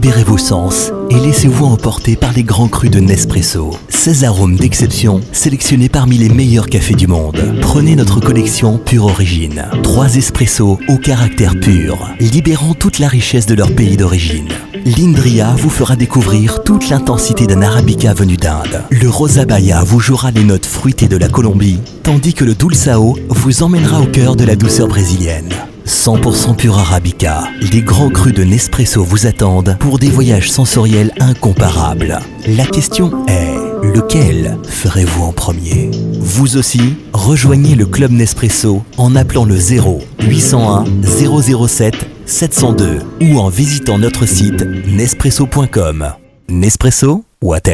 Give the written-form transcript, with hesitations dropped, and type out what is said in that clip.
libérez vos sens et laissez-vous emporter par les grands crus de Nespresso. 16 arômes d'exception sélectionnés parmi les meilleurs cafés du monde. Prenez notre collection Pure Origine. 3 espressos au caractère pur, libérant toute la richesse de leur pays d'origine. L'Indria vous fera découvrir toute l'intensité d'un Arabica venu d'Inde. Le Rosabaya vous jouera les notes fruitées de la Colombie, tandis que le Dulçao vous emmènera au cœur de la douceur brésilienne. 100% pur Arabica, les grands crus de Nespresso vous attendent pour des voyages sensoriels incomparables. La question est, lequel ferez-vous en premier ? Vous aussi, rejoignez le Club Nespresso en appelant le 0801 007 702 ou en visitant notre site nespresso.com. Nespresso, what else ?